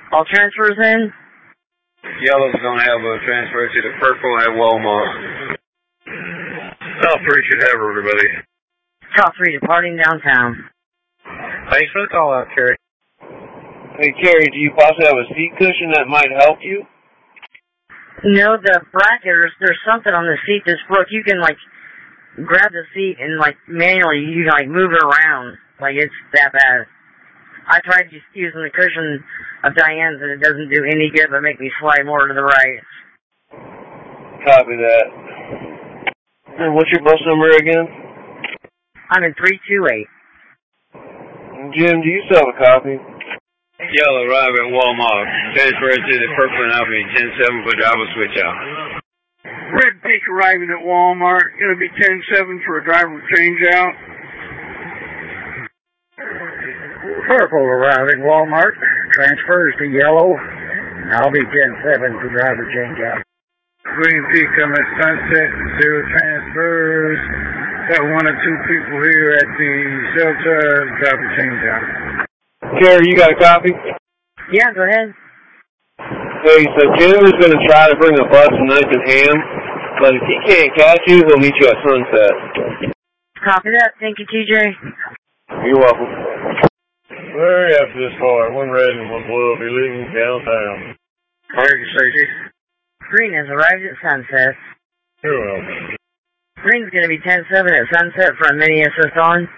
All transfers in? Yellow's going to have a transfer to the purple at Walmart. Top 3 should have everybody. Top 3 departing downtown. Thanks for the call out, Kerry. Hey, Kerry, do you possibly have a seat cushion that might help you? No, the bracket, there's something on the seat that's broke. You can, like, grab the seat and, like, manually, you can, like, move it around. Like, it's that bad. I tried just using the cushion of Diane's and it doesn't do any good but make me slide more to the right. Copy that. And what's your bus number again? I'm in 328. Jim, do you still have a copy? Yellow arrive at Walmart. Transfer to the purple and Albany 10-7 for driver switch out. Red Peak arriving at Walmart. Going to be 10-7 for a driver change out. Purple arriving Walmart. Transfers to yellow. I'll be 10-7 for driver change out. Green Peak coming at Sunset. 0 transfers. Got 1 or 2 people here at the shelter. Driver change out. Kerry, you got a copy? Yeah, go ahead. Hey, so Jim is going to try to bring a bus to Knife and Ham, but if he can't catch you, he'll meet you at Sunset. Copy that. Thank you, TJ. You're welcome. Hurry after this car. One red and one blue will be leaving downtown. Thank you, Stacey. Green has arrived at Sunset. You're welcome. Green's going to be 10-7 at Sunset from Minneapolis on.